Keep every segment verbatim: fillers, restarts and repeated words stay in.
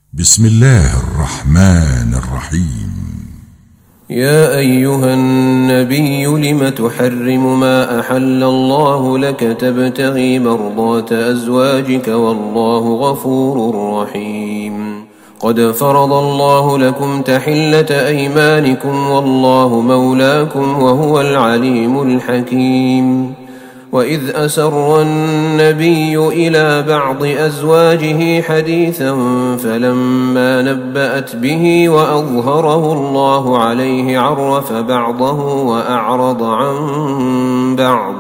بسم الله الرحمن الرحيم. يا أيها النبي لم تحرم ما أحل الله لك تبتغي مرضات أزواجك والله غفور رحيم. قد فرض الله لكم تحلة أيمانكم والله مولاكم وهو العليم الحكيم. وإذ أسر النبي إلى بعض أزواجه حديثا فلما نبأت به وأظهره الله عليه عرف بعضه وأعرض عن بعض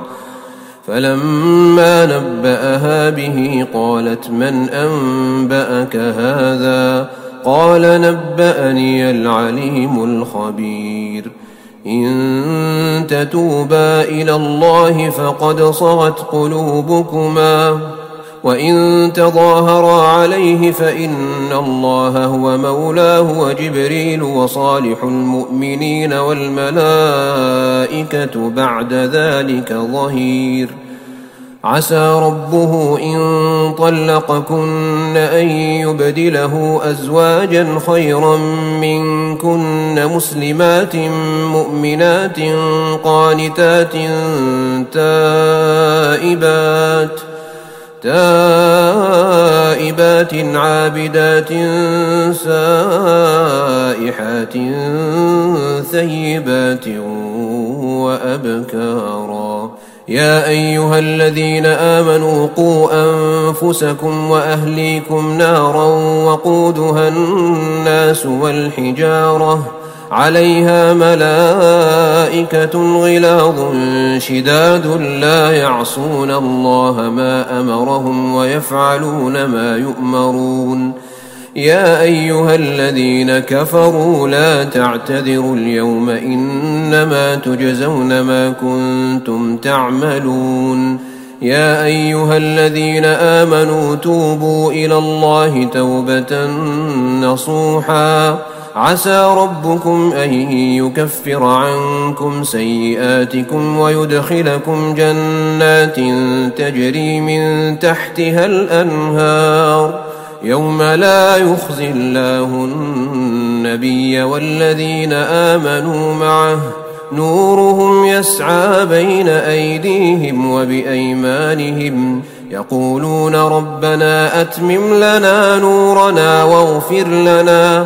فلما نبأها به قالت من أنبأك هذا؟ قال نبأني العليم الخبير. إن تتوبا إلى الله فقد صغت قلوبكما وإن تظاهرا عليه فإن الله هو مولاه وجبريل وصالح المؤمنين والملائكة بعد ذلك ظهير. عسى ربه إن طلقكن أن يبدله أزواجا خيرا منكن مسلمات مؤمنات قانتات تائبات تائبات عابدات سائحات ثيبات وأبكارا. يا أيها الذين آمنوا قوا أنفسكم وأهليكم نارا وقودها الناس والحجارة عليها ملائكة غلاظ شداد لا يعصون الله ما أمرهم ويفعلون ما يؤمرون. يا أيها الذين كفروا لا تعتذروا اليوم إنما تجزون ما كنتم تعملون. يا أيها الذين آمنوا توبوا إلى الله توبة نصوحا عسى ربكم أن يكفر عنكم سيئاتكم ويدخلكم جنات تجري من تحتها الأنهار يوم لا يخزي الله النبي والذين آمنوا معه نورهم يسعى بين أيديهم وبأيمانهم يقولون ربنا أتمم لنا نورنا واغفر لنا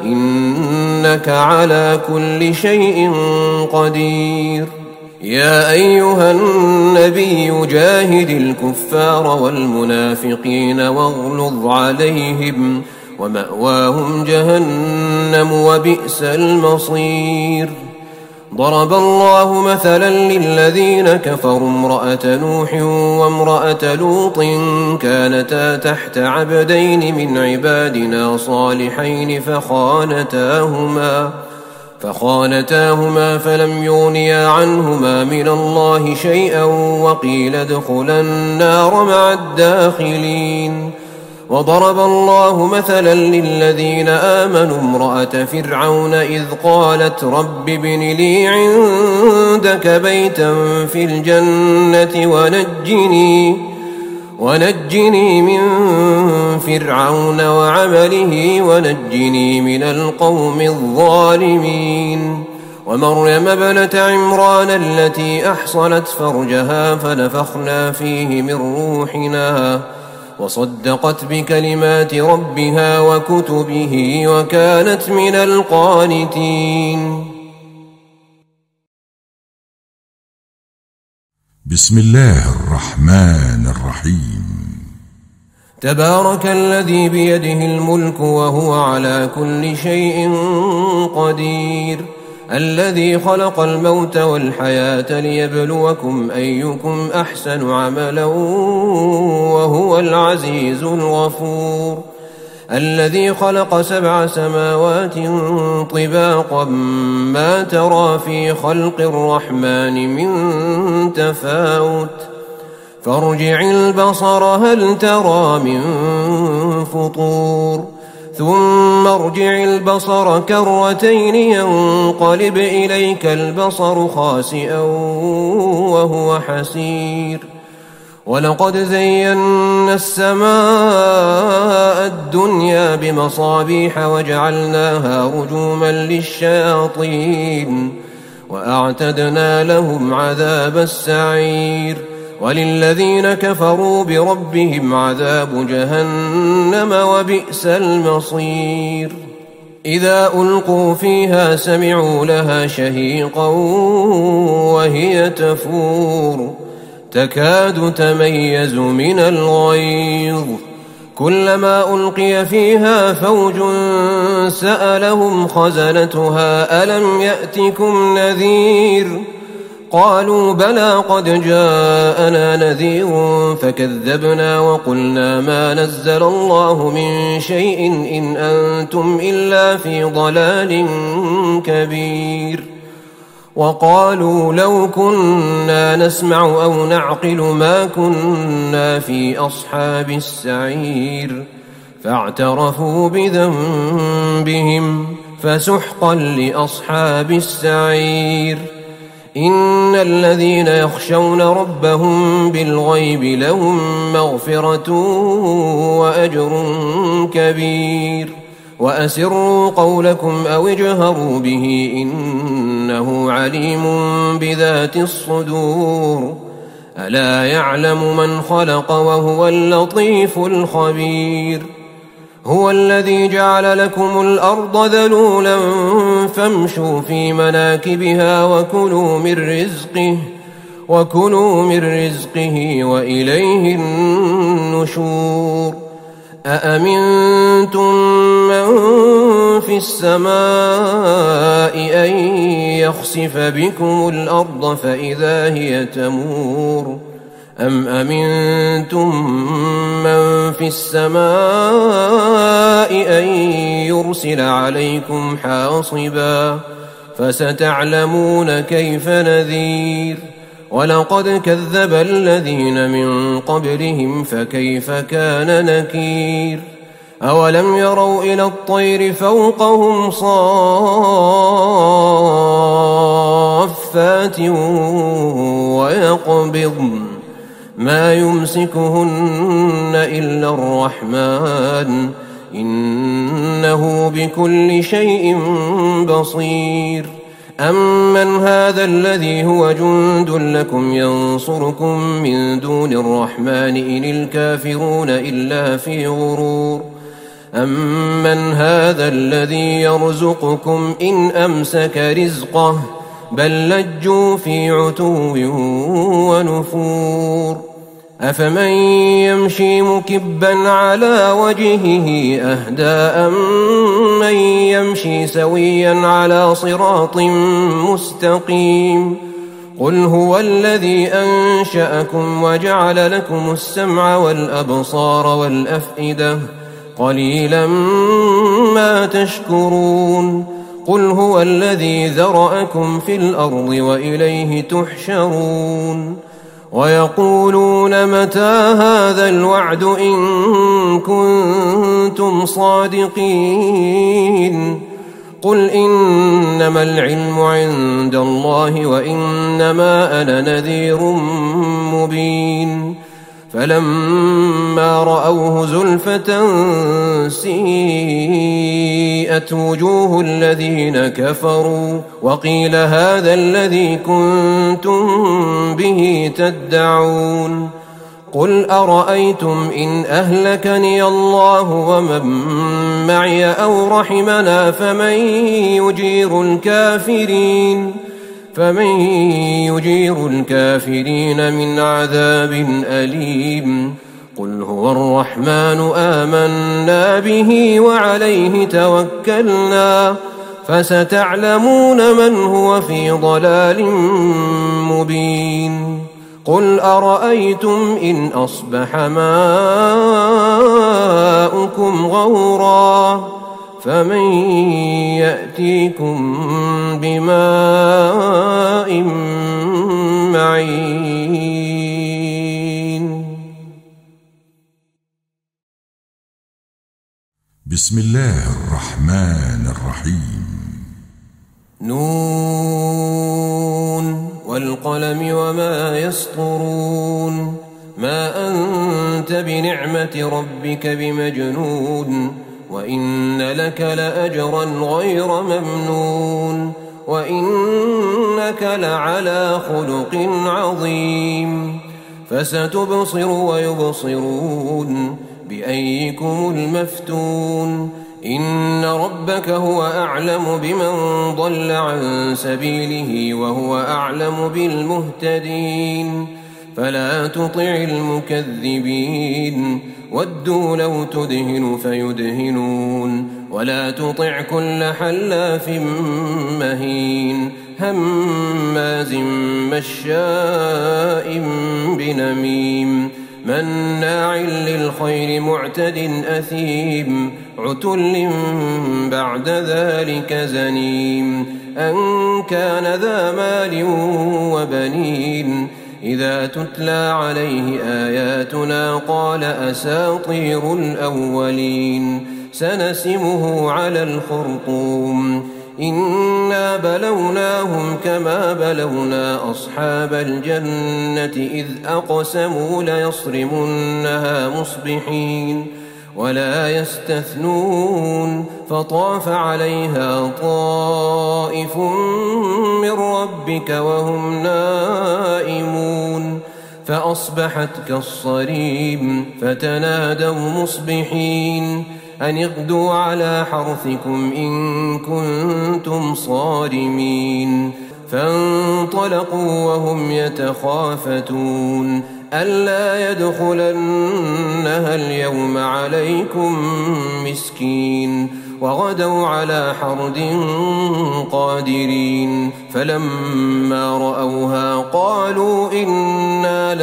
إنك على كل شيء قدير. يا أيها النبي جاهد الكفار والمنافقين واغلظ عليهم ومأواهم جهنم وبئس المصير. ضرب الله مثلا للذين كفروا امرأة نوح وامرأة لوط كانتا تحت عبدين من عبادنا صالحين فخانتاهما فخانتاهما فلم يغنيا عنهما من الله شيئا وقيل ادخلا النار مع الداخلين. وضرب الله مثلا للذين آمنوا امرأة فرعون إذ قالت رب ابن لي عندك بيتا في الجنة ونجني ونجني من فرعون وعمله ونجني من القوم الظالمين. ومريم ابنة عمران التي أحصنت فرجها فنفخنا فيه من روحنا وصدقت بكلمات ربها وكتبه وكانت من القانتين. بسم الله الرحمن الرحيم. تبارك الذي بيده الملك وهو على كل شيء قدير. الذي خلق الموت والحياة ليبلوكم أيكم أحسن عملا وهو العزيز الغفور. الذي خلق سبع سماوات طباقا ما ترى في خلق الرحمن من تفاوت فارجع البصر هل ترى من فطور ثم ارجع البصر كرتين ينقلب إليك البصر خاسئا وهو حسير ولقد زينا السماء الدنيا بمصابيح وجعلناها رجوما للشياطين وأعتدنا لهم عذاب السعير وللذين كفروا بربهم عذاب جهنم وبئس المصير إذا ألقوا فيها سمعوا لها شهيقا وهي تفور تكاد تميز من الغيظ كلما ألقي فيها فوج سألهم خزنتها ألم يأتكم نذير قالوا بلى قد جاءنا نذير فكذبنا وقلنا ما نزل الله من شيء إن أنتم إلا في ضلال كبير وقالوا لو كنا نسمع أو نعقل ما كنا في أصحاب السعير فاعترفوا بذنبهم فسحقا لأصحاب السعير إن الذين يخشون ربهم بالغيب لهم مغفرة وأجر كبير وأسروا قولكم أو اجهروا به إنه عليم بذات الصدور ألا يعلم من خلق وهو اللطيف الخبير هو الذي جعل لكم الأرض ذلولا فامشوا في مناكبها وكلوا من رزقه وكلوا من رزقه وإليه النشور أأمنتم من في السماء أن يخسف بكم الأرض فإذا هي تمور أم أمنتم من في السماء أن يرسل عليكم حاصبا فستعلمون كيف نذير ولقد كذب الذين من قبلهم فكيف كان نكير أولم يروا إلى الطير فوقهم صافات ويقبضن ما يمسكهن إلا الرحمن إنه بكل شيء بصير أمن هذا الذي هو جند لكم ينصركم من دون الرحمن إن الكافرون إلا في غرور أمن هذا الذي يرزقكم إن أمسك رزقه بل لجوا في عتو ونفور أفمن يمشي مكبا على وجهه أهدى أمن يمشي سويا على صراط مستقيم قل هو الذي أنشأكم وجعل لكم السمع والأبصار والأفئدة قليلا ما تشكرون قل هو الذي ذرأكم في الأرض وإليه تحشرون ويقولون متى هذا الوعد إن كنتم صادقين قل إنما العلم عند الله وإنما أنا نذير مبين فلما رأوه زلفة سيئت وجوه الذين كفروا وقيل هذا الذي كنتم به تدعون قل أرأيتم إن أهلكني الله ومن معي أو رحمنا فمن يجير الكافرين فمن يجير الكافرين من عذاب أليم قل هو الرحمن آمنا به وعليه توكلنا فستعلمون من هو في ضلال مبين قل أرأيتم إن أصبح ماؤكم غورا فمن يأتيكم بماء معين. بسم الله الرحمن الرحيم. نون والقلم وما يسطرون ما أنت بنعمة ربك بمجنون وإن لك لأجرا غير ممنون وإنك لعلى خلق عظيم فستبصر ويبصرون بأيكم المفتون إن ربك هو أعلم بمن ضل عن سبيله وهو أعلم بالمهتدين فلا تطع المكذبين ودوا لو تدهن فيدهنون ولا تطع كل حلاف مهين هماز مشاء بنميم مناع للخير معتد أثيم عتل بعد ذلك زنيم أن كان ذا مال وبنين إذا تتلى عليه آياتنا قال أساطير الأولين سنسمه على الخرطوم إنا بلوناهم كما بلونا أصحاب الجنة إذ أقسموا ليصرمنها مصبحين ولا يستثنون فطاف عليها طائف من ربك وهم نائمون فأصبحت كالصريم فتنادوا مصبحين أن اغدوا على حرثكم إن كنتم صارمين فانطلقوا وهم يتخافتون ألا يدخلنها اليوم عليكم مسكين وغدوا على حرد قادرين فلما رأوها قالوا إنا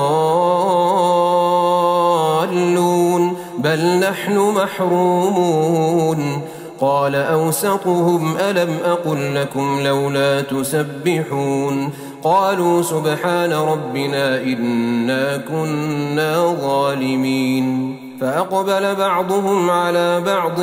لضالون بل نحن محرومون قال أوسطهم ألم أقل لكم لولا تسبحون قالوا سبحان ربنا إنا كنا ظالمين فأقبل بعضهم على بعض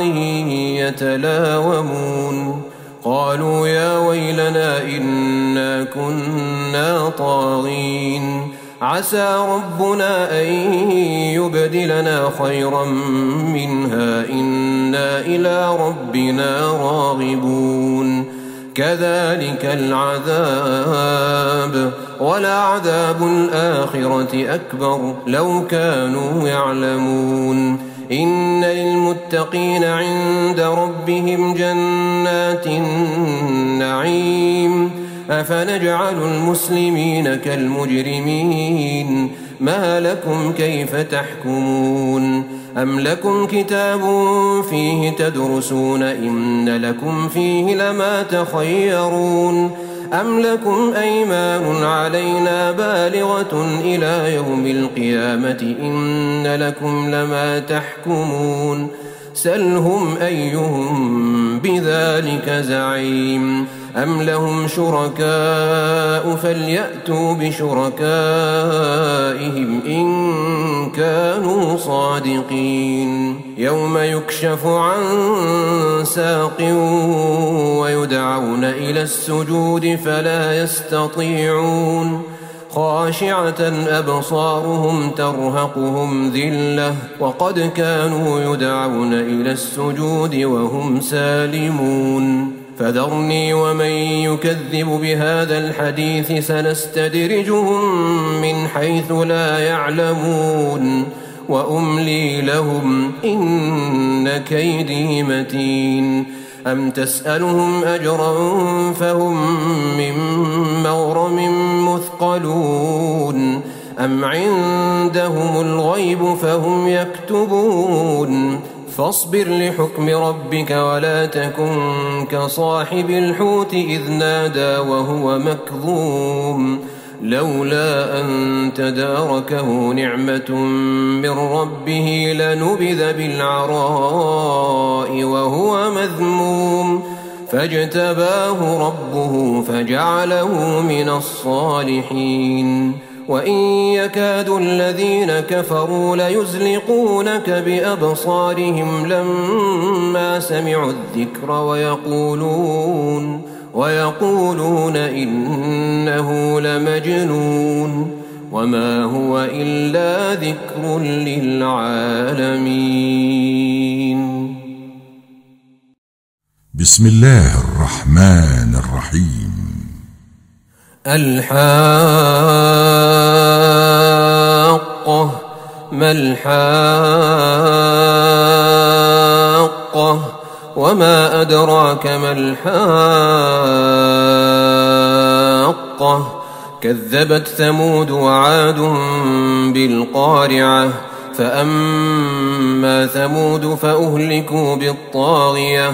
يتلاومون قالوا يا ويلنا إنا كنا طاغين عسى ربنا أن يبدلنا خيرا منها إنا إلى ربنا راغبون كذلك العذاب ولعذاب الآخرة أكبر لو كانوا يعلمون إن للمتقين عند ربهم جنات النعيم أفنجعل المسلمين كالمجرمين ما لكم كيف تحكمون أم لكم كتاب فيه تدرسون إن لكم فيه لما تخيرون أم لكم أيمان علينا بالغة إلى يوم القيامة إن لكم لما تحكمون سلهم أيهم بذلك زعيم أم لهم شركاء فليأتوا بشركائهم إن كانوا صادقين يوم يكشف عن ساق ويدعون إلى السجود فلا يستطيعون خاشعة أبصارهم ترهقهم ذلة وقد كانوا يدعون إلى السجود وهم سالمون فذرني ومن يكذب بهذا الحديث سنستدرجهم من حيث لا يعلمون وأملي لهم إن كيدي متين أم تسألهم أجرا فهم من مغرم مثقلون أم عندهم الغيب فهم يكتبون فاصبر لحكم ربك ولا تكن كصاحب الحوت إذ نادى وهو مكظوم لولا أن تداركه نعمة من ربه لنبذ بالعراء وهو مذموم فاجتباه ربه فجعله من الصالحين وإن يكاد الذين كفروا ليزلقونك بأبصارهم لما سمعوا الذكر ويقولون ويقولون إنه لمجنون وما هو إلا ذكر للعالمين. بسم الله الرحمن الرحيم. الحاقة ما الحاقة وما أدراك ما الحاقة كذبت ثمود وعاد بالقارعة فأما ثمود فأهلكوا بالطاغية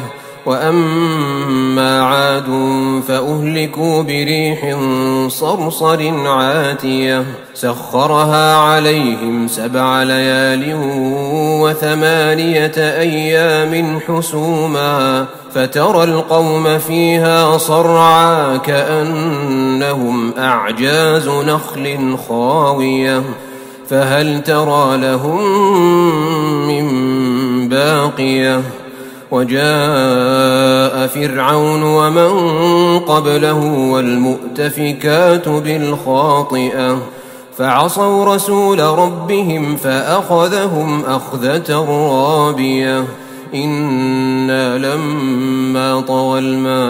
وأما عاد فأهلكوا بريح صرصر عاتية سخرها عليهم سبع ليال وثمانية أيام حسوما فترى القوم فيها صرعا كأنهم أعجاز نخل خاوية فهل ترى لهم من باقية وجاء فرعون ومن قبله والمؤتفكات بالخاطئة فعصوا رسول ربهم فأخذهم أخذة رابية إنا لما طغى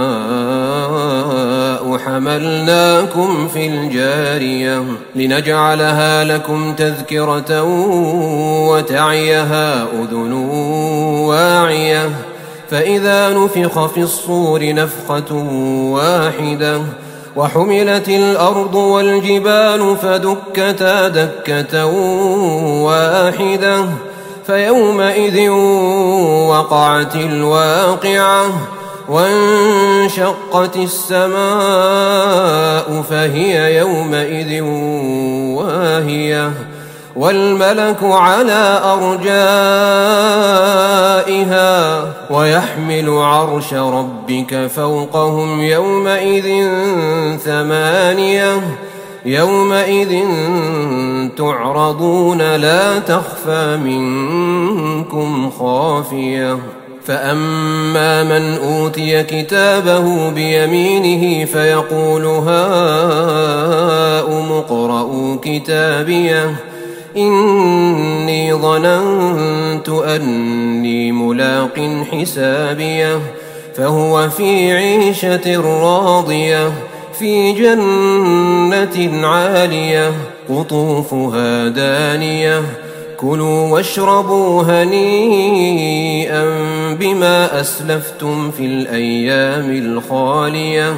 الماء حملناكم في الجارية لنجعلها لكم تذكرة وتعيها أذن واعية فإذا نفخ في الصور نفخة واحدة وحملت الأرض والجبال فدكتا دكة واحدة فيومئذ وقعت الواقعة وانشقت السماء فهي يومئذ واهية والملك على أرجائها ويحمل عرش ربك فوقهم يومئذ ثمانية يومئذ تعرضون لا تخفى منكم خافية فأما من أوتي كتابه بيمينه فيقول هاؤم اقرءوا كتابيه إني ظننت أني ملاق حسابيه فهو في عيشة راضية في جنة عالية قطوفها دانية كلوا واشربوا هنيئا بما أسلفتم في الأيام الخالية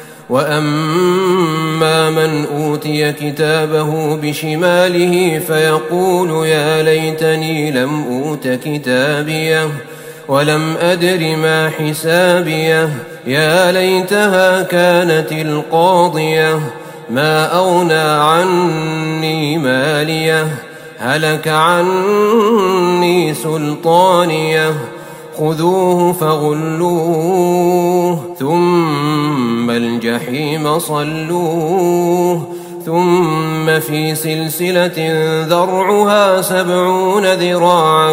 وأما من أوتي كتابه بشماله فيقول يا ليتني لم أوت كتابيه ولم أدر ما حسابيه يا ليتها كانت القاضية ما أغنى عني ماليه هلك عني سلطانيه خذوه فغلوه ثم الجحيم صلوه ثم في سلسلة ذرعها سبعون ذراعا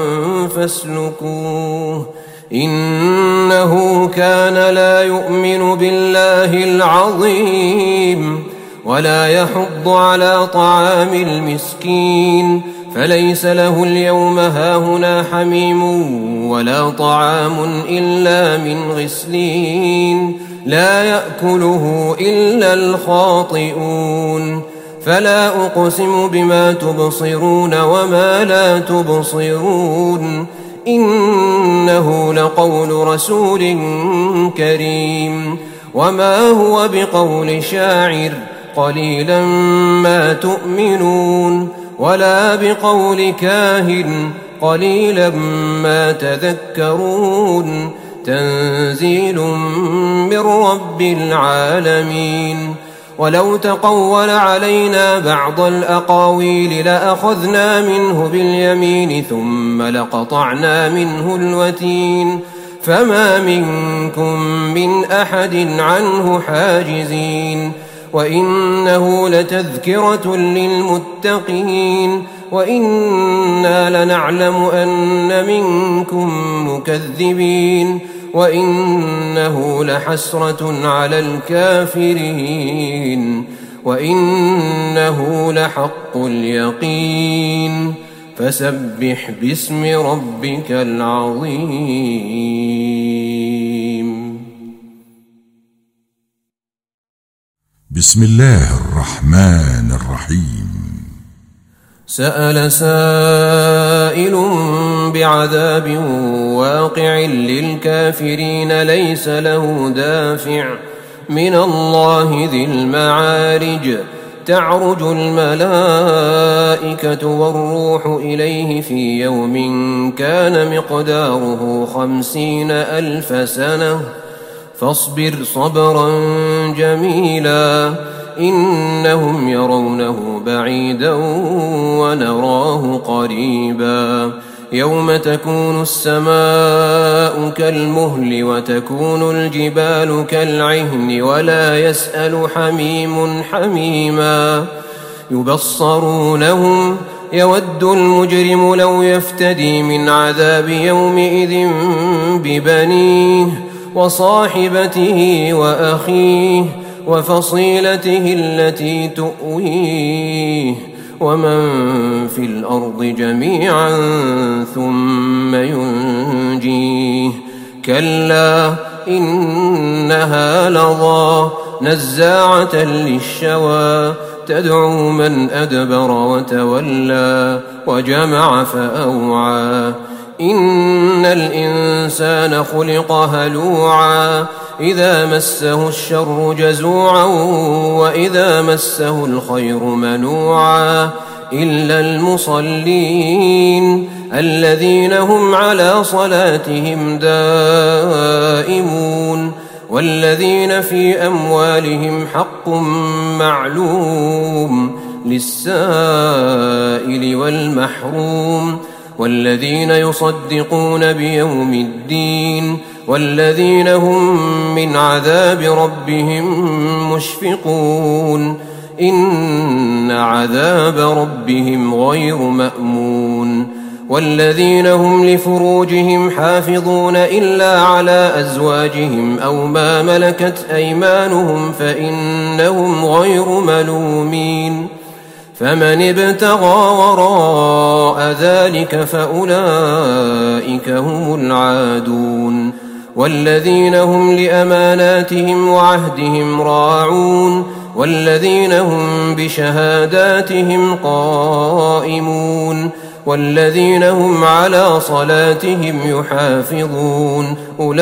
فاسلكوه إنه كان لا يؤمن بالله العظيم ولا يحض على طعام المسكين فليس له اليوم هاهنا حميم ولا طعام إلا من غسلين لا يأكله إلا الخاطئون فلا أقسم بما تبصرون وما لا تبصرون إنه لقول رسول كريم وما هو بقول شاعر قليلا ما تؤمنون ولا بقول كاهن قليلا ما تذكرون تنزيل من رب العالمين ولو تقول علينا بعض الأقاويل لأخذنا منه باليمين ثم لقطعنا منه الوتين فما منكم من أحد عنه حاجزين وإنه لتذكرة للمتقين وإنا لنعلم أن منكم مكذبين وإنه لحسرة على الكافرين وإنه لحق اليقين فسبح باسم ربك العظيم. بسم الله الرحمن الرحيم. سأل سائل بعذاب واقع للكافرين ليس له دافع من الله ذي المعارج تعرج الملائكة والروح إليه في يوم كان مقداره خمسين ألف سنة فاصبر صبرا جميلا إنهم يرونه بعيدا ونراه قريبا يوم تكون السماء كالمهل وتكون الجبال كالعهن ولا يسأل حميم حميما يبصرونهم يود المجرم لو يفتدي من عذاب يومئذ ببنيه وصاحبته وأخيه وفصيلته التي تؤويه ومن في الأرض جميعا ثم ينجيه كلا إنها لظى نزاعة للشوى تدعو من أدبر وتولى وجمع فأوعى إن الإنسان خلق هلوعا إذا مسه الشر جزوعا وإذا مسه الخير منوعا إلا المصلين الذين هم على صلاتهم دائمون والذين في أموالهم حق معلوم للسائل والمحروم والذين يصدقون بيوم الدين والذين هم من عذاب ربهم مشفقون إن عذاب ربهم غير مأمون والذين هم لفروجهم حافظون إلا على أزواجهم أو ما ملكت أيمانهم فإنهم غير ملومين فمن ابتغى وراء ذلك فأولئك هم العادون والذين هم لأماناتهم وعهدهم راعون والذين هم بشهاداتهم قائمون والذين هم على صلاتهم يحافظون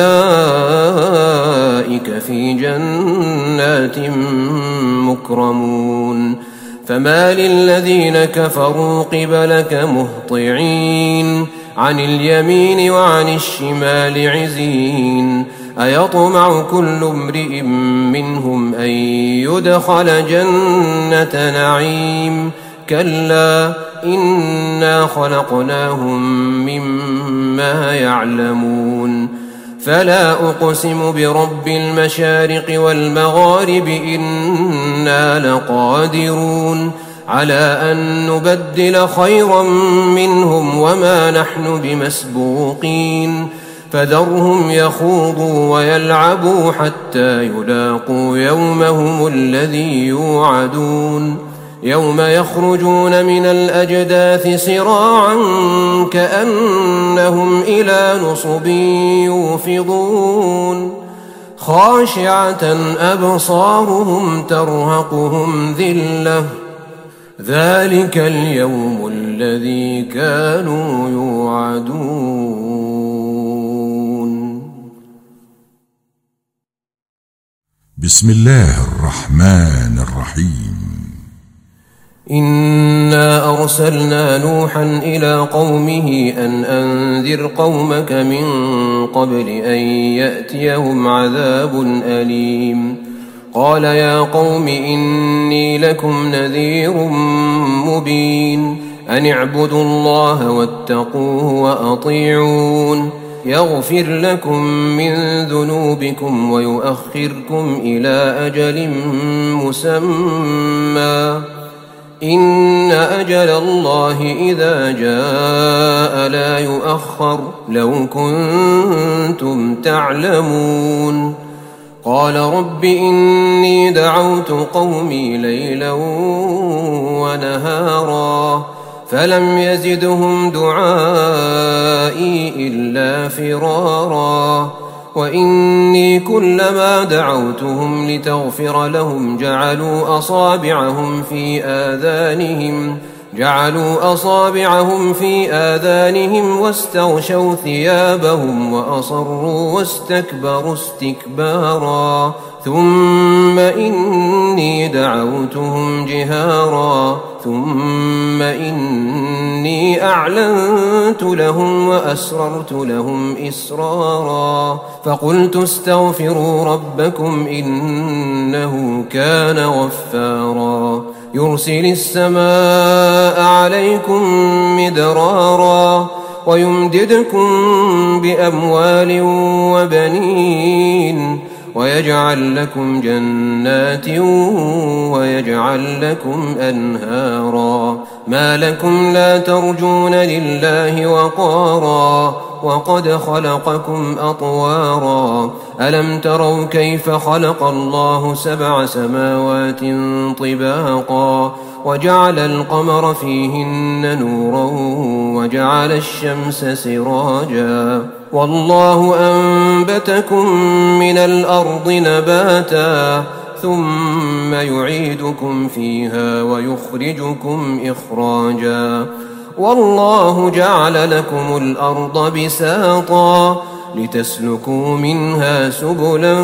أولئك في جنات مكرمون فما للذين كفروا قبلك مهطعين عن اليمين وعن الشمال عزين أيطمع كل امرئ منهم أن يدخل جنة نعيم كلا إنا خلقناهم مما يعلمون فلا أقسم برب المشارق والمغارب إنا لقادرون على أن نبدل خيرا منهم وما نحن بمسبوقين فذرهم يخوضوا ويلعبوا حتى يلاقوا يومهم الذي يوعدون يوم يخرجون من الأجداث سراعا كأنهم إلى نصب يوفضون خاشعة أبصارهم ترهقهم ذلة ذلك اليوم الذي كانوا يوعدون. بسم الله الرحمن الرحيم. إنا أرسلنا نوحا إلى قومه أن أنذر قومك من قبل أن يأتيهم عذاب أليم قال يا قوم إني لكم نذير مبين أن اعبدوا الله واتقوه وأطيعون يغفر لكم من ذنوبكم ويؤخركم إلى أجل مسمى إن أجل الله إذا جاء لا يؤخر لو كنتم تعلمون قال رب إني دعوت قومي ليلا ونهارا فلم يزدهم دعائي إلا فرارا وإني كلما دعوتهم لتغفر لهم جعلوا أصابعهم في آذانهم جعلوا أصابعهم في آذانهم واستغشوا ثيابهم وأصروا واستكبروا استكبارا ثم إني دعوتهم جهارا ثم إني أعلنت لهم وأسررت لهم إسرارا فقلت استغفروا ربكم إنه كان غفارا يرسل السماء عليكم مدرارا ويمددكم بأموال وبنين ويجعل لكم جنات ويجعل لكم أنهارا ما لكم لا ترجون لله وقارا وقد خلقكم أطوارا ألم تروا كيف خلق الله سبع سماوات طباقا وجعل القمر فيهن نورا وجعل الشمس سراجا والله أنبتكم من الأرض نباتا ثم يعيدكم فيها ويخرجكم إخراجا والله جعل لكم الأرض بساطا لتسلكوا منها سبلا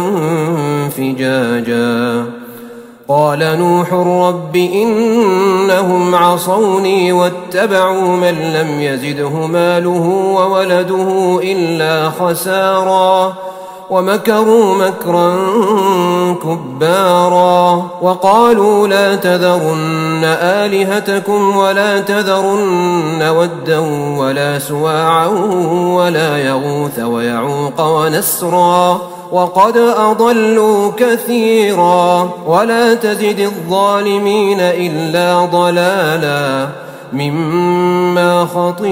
فجاجا قال نوح رب إنهم عصوني واتبعوا من لم يزده ماله وولده إلا خسارا ومكروا مكرا كبارا وقالوا لا تذرن آلهتكم ولا تذرن ودا ولا سواعا ولا يغوث ويعوق ونسرا وقد أضلوا كثيرا ولا تزد الظالمين إلا ضلالا مما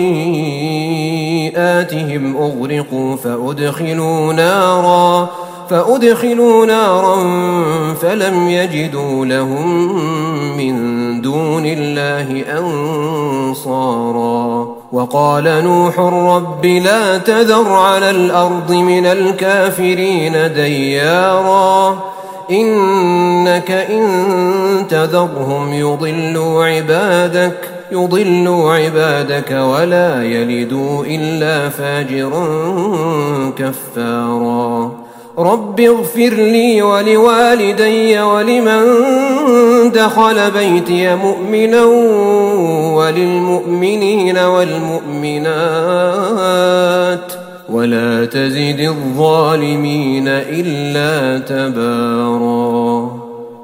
خطيئاتهم أغرقوا فأدخلوا نارا فأدخلوا نارا فلم يجدوا لهم من دون الله أنصارا وقال نوح رب لا تذر على الأرض من الكافرين ديارا إنك إن تذرهم يضلوا عبادك يضلوا عبادك ولا يلدوا إلا فاجرا كفارا رب اغفر لي ولوالدي ولمن دخل بيتي مؤمنا وللمؤمنين والمؤمنات ولا تزد الظالمين إلا تبارا.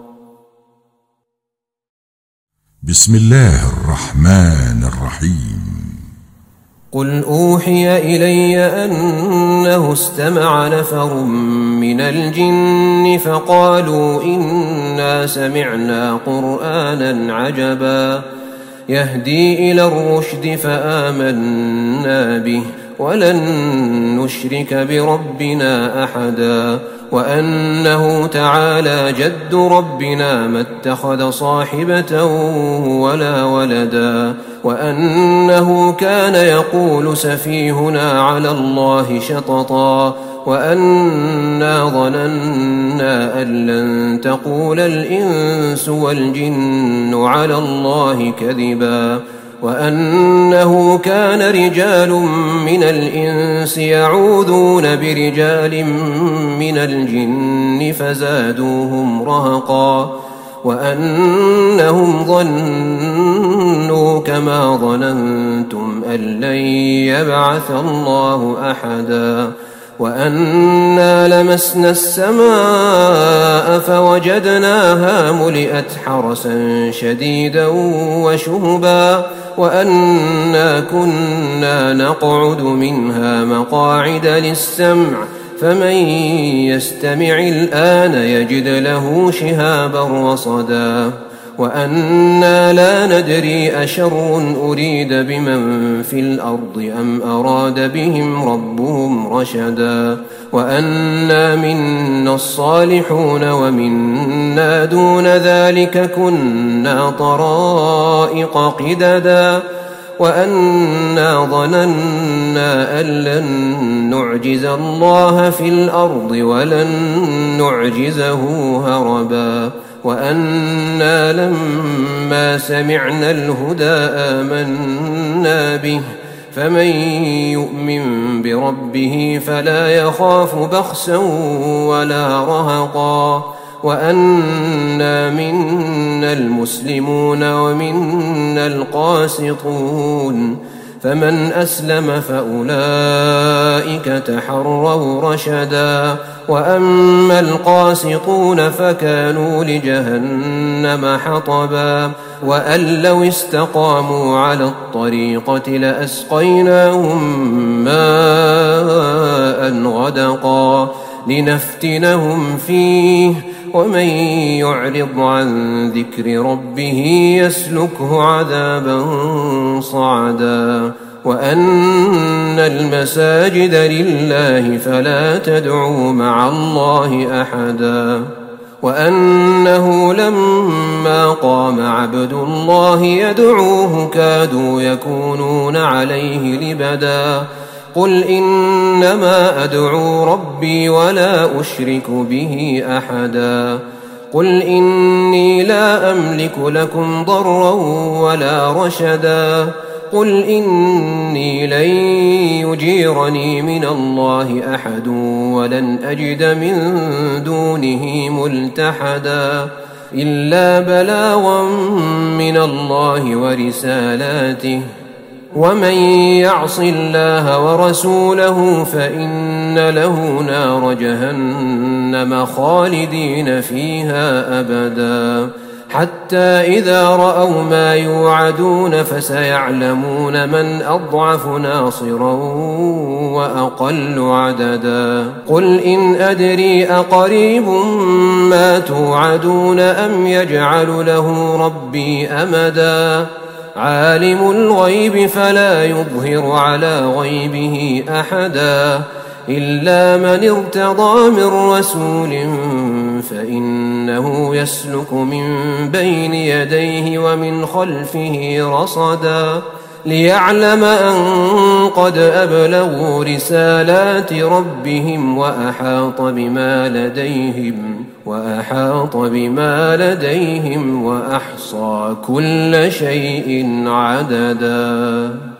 بسم الله الرحمن الرحيم. قل أوحي إلي أنه استمع نفر من الجن فقالوا إنا سمعنا قرآنا عجبا يهدي إلى الرشد فآمنا به ولن نشرك بربنا أحدا وأنه تعالى جد ربنا ما اتخذ صاحبة ولا ولدا وأنه كان يقول سفيهنا على الله شططا وأنا ظننا أن لن تقول الإنس والجن على الله كذبا وأنه كان رجال من الإنس يعوذون برجال من الجن فزادوهم رهقا وأنهم ظنوا كما ظننتم أن لن يبعث الله أحدا وأنا لمسنا السماء فوجدناها ملئت حرسا شديدا وشهبا وأنا كنا نقعد منها مقاعد للسمع فمن يستمع الآن يجد له شهابا رصدا وأنا لا ندري أشر أريد بمن في الأرض أم أراد بهم ربهم رشدا وأنا منا الصالحون ومنا دون ذلك كنا طرائق قددا وأنا ظننا أن لن نعجز الله في الأرض ولن نعجزه هربا وأنا لما سمعنا الهدى آمنا به فمن يؤمن بربه فلا يخاف بخسا ولا رهقا وأنا منا المسلمون ومنا القاسطون فمن أسلم فأولئك تحروا رشدا وأما القاسطون فكانوا لجهنم حطبا وأن لو استقاموا على الطريقة لأسقيناهم ماء غدقا لنفتنهم فيه ومن يعرض عن ذكر ربه يسلكه عذابا صعدا وأن المساجد لله فلا تدعوا مع الله أحدا وأنه لما قام عبد الله يدعوه كادوا يكونون عليه لبدا قل إنما أدعو ربي ولا أشرك به أحدا قل إني لا أملك لكم ضرا ولا رشدا قل إني لن يجيرني من الله أحد ولن أجد من دونه ملتحدا إلا بلاغا من الله ورسالاته ومن يعص الله ورسوله فإن له نار جهنم خالدين فيها أبدا حتى إذا رأوا ما يوعدون فسيعلمون من أضعف ناصرا وأقل عددا قل إن أدري أقريب ما توعدون أم يجعل له ربي أمدا عالم الغيب فلا يظهر على غيبه أحدا إلا من ارتضى من رسول فإنه يسلك من بين يديه ومن خلفه رصدا ليعلم أن قد أبلغوا رسالات ربهم وأحاط بما لديهم وأحاط بما لديهم وأحصى كل شيء عددا.